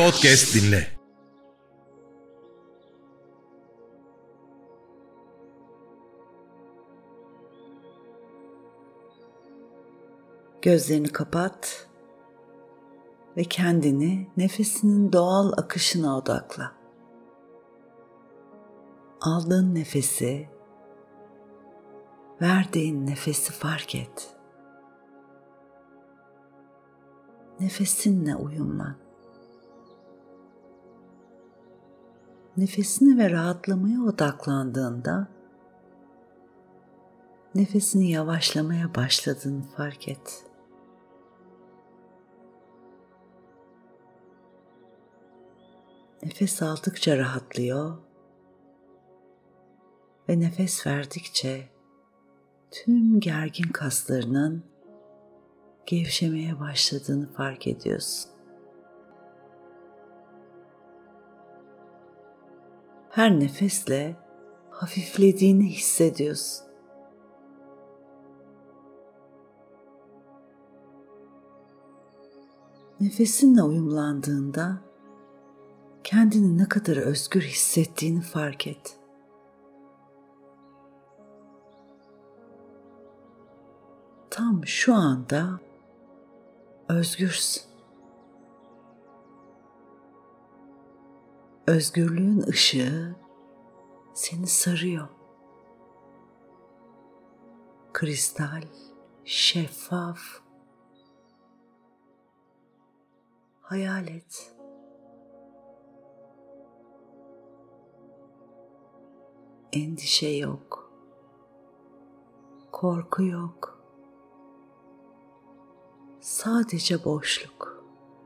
Podcast dinle. Gözlerini kapat ve kendini nefesinin doğal akışına odakla. Aldığın nefesi, verdiğin nefesi fark et. Nefesinle uyumlan. Nefesine ve rahatlamaya odaklandığında nefesini yavaşlamaya başladığını fark et. Nefes aldıkça rahatlıyor ve nefes verdikçe tüm gergin kaslarının gevşemeye başladığını fark ediyorsun. Her nefesle hafiflediğini hissediyorsun. Nefesinle uyumlandığında kendini ne kadar özgür hissettiğini fark et. Tam şu anda özgürsün. Özgürlüğün ışığı seni sarıyor. Kristal, şeffaf. Hayal et. Endişe yok. Korku yok. Sadece boşluk.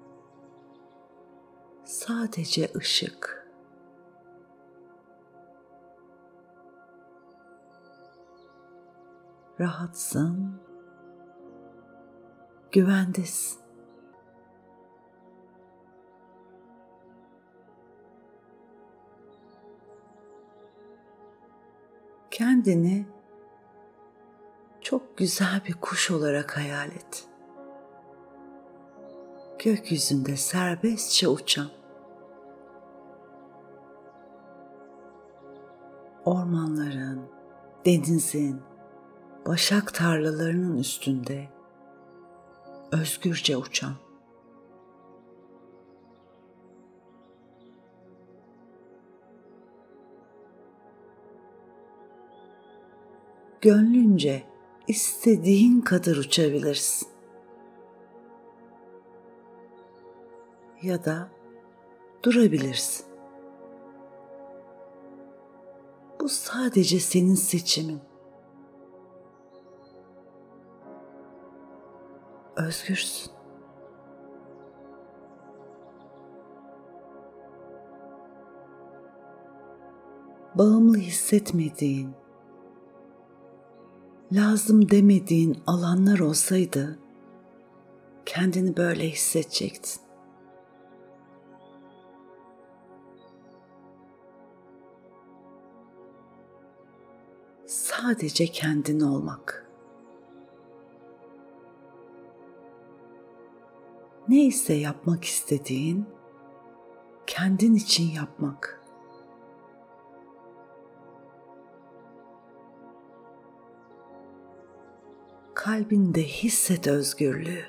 Sadece ışık. Rahatsın. Güvendesin. Kendini çok güzel bir kuş olarak hayal et. Gökyüzünde serbestçe uçan. Ormanların, denizin, başak tarlalarının üstünde özgürce uçan. Gönlünce istediğin kadar uçabilirsin. Ya da durabilirsin. Bu sadece senin seçimin. Özgürsün. Bağımlı hissetmediğin, lazım demediğin alanlar olsaydı kendini böyle hissedecektin. Sadece kendin olmak. Neyse yapmak istediğin, kendin için yapmak. Kalbinde hisset özgürlüğü.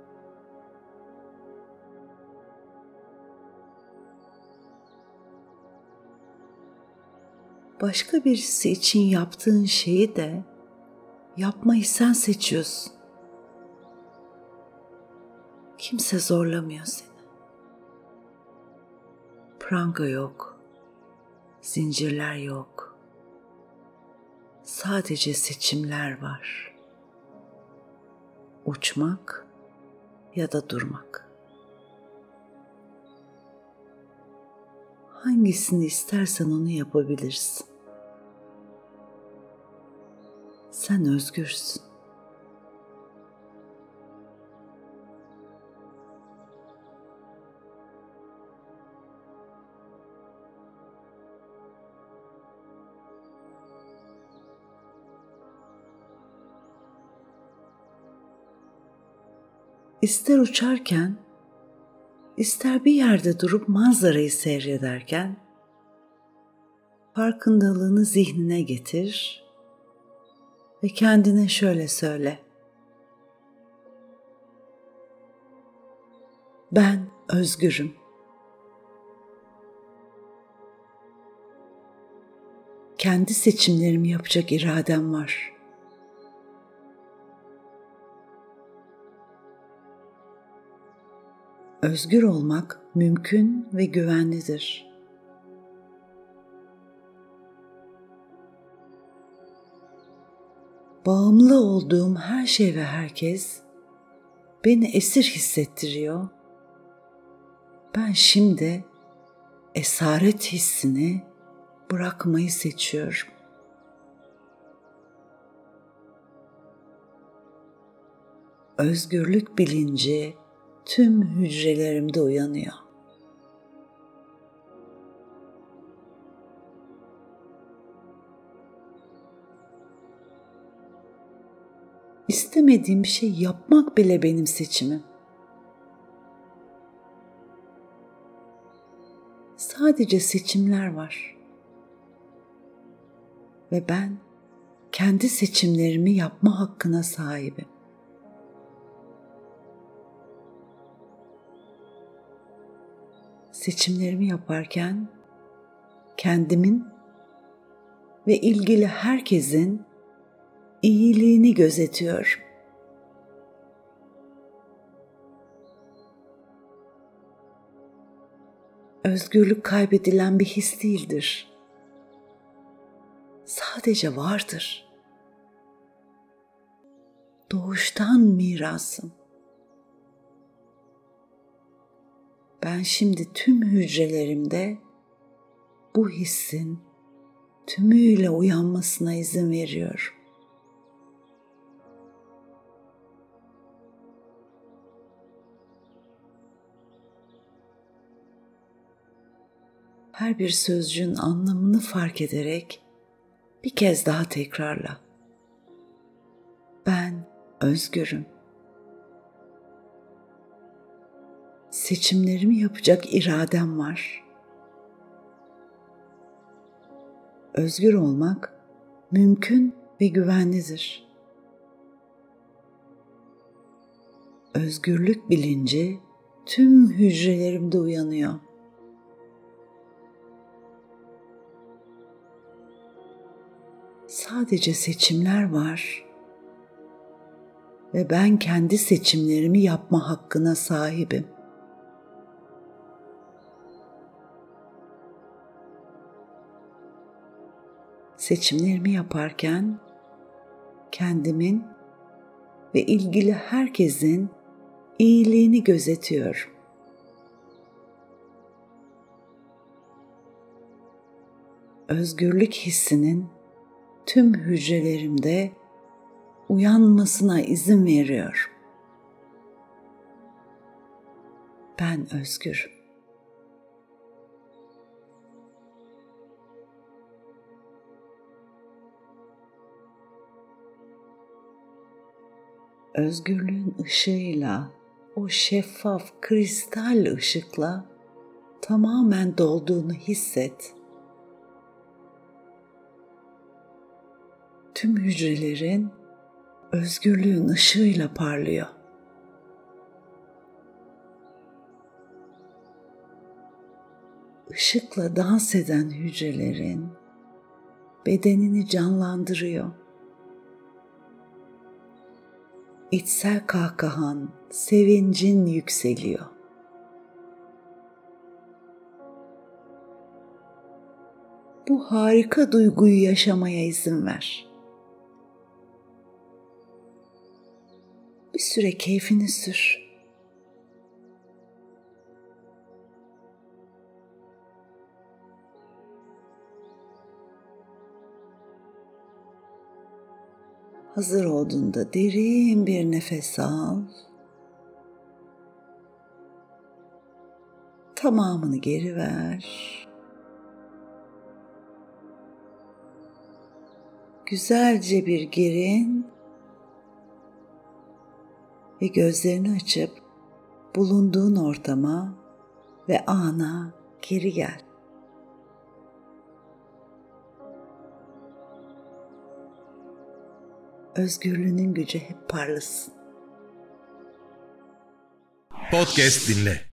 Başka birisi için yaptığın şeyi de yapmayı sen seçiyorsun. Kimse zorlamıyor seni. Pranga yok, zincirler yok. Sadece seçimler var. Uçmak ya da durmak. Hangisini istersen onu yapabilirsin. Sen özgürsün. İster uçarken, İster bir yerde durup manzarayı seyrederken farkındalığını zihnine getir ve kendine şöyle söyle: ben özgürüm. Kendi seçimlerimi yapacak iradem var. Özgür olmak mümkün ve güvenlidir. Bağımlı olduğum her şey ve herkes beni esir hissettiriyor. Ben şimdi esaret hissini bırakmayı seçiyorum. Özgürlük bilinci tüm hücrelerimde uyanıyor. İstemediğim bir şey yapmak bile benim seçimim. Sadece seçimler var. Ve ben kendi seçimlerimi yapma hakkına sahibim. Seçimlerimi yaparken kendimin ve ilgili herkesin iyiliğini gözetiyorum. Özgürlük kaybedilen bir his değildir. Sadece vardır. Doğuştan mirasım. Ben şimdi tüm hücrelerimde bu hissin tümüyle uyanmasına izin veriyorum. Her bir sözcüğün anlamını fark ederek bir kez daha tekrarla. Ben özgürüm. Seçimlerimi yapacak iradem var. Özgür olmak mümkün ve güvenlidir. Özgürlük bilinci tüm hücrelerimde uyanıyor. Sadece seçimler var ve ben kendi seçimlerimi yapma hakkına sahibim. Seçimlerimi yaparken kendimin ve ilgili herkesin iyiliğini gözetiyorum. Özgürlük hissinin tüm hücrelerimde uyanmasına izin veriyorum. Ben özgürüm. Özgürlüğün ışığıyla, o şeffaf kristal ışıkla tamamen dolduğunu hisset. Tüm hücrelerin özgürlüğün ışığıyla parlıyor. Işıkla dans eden hücrelerin bedenini canlandırıyor. İçsel kahkahan, sevincin yükseliyor. Bu harika duyguyu yaşamaya izin ver. Bir süre keyfini sür. Hazır olduğunda derin bir nefes al. Tamamını geri ver. Güzelce bir gerin ve gözlerini açıp bulunduğun ortama ve ana geri gel. Özgürlüğünün gücü hep parlasın. Podcast dinle.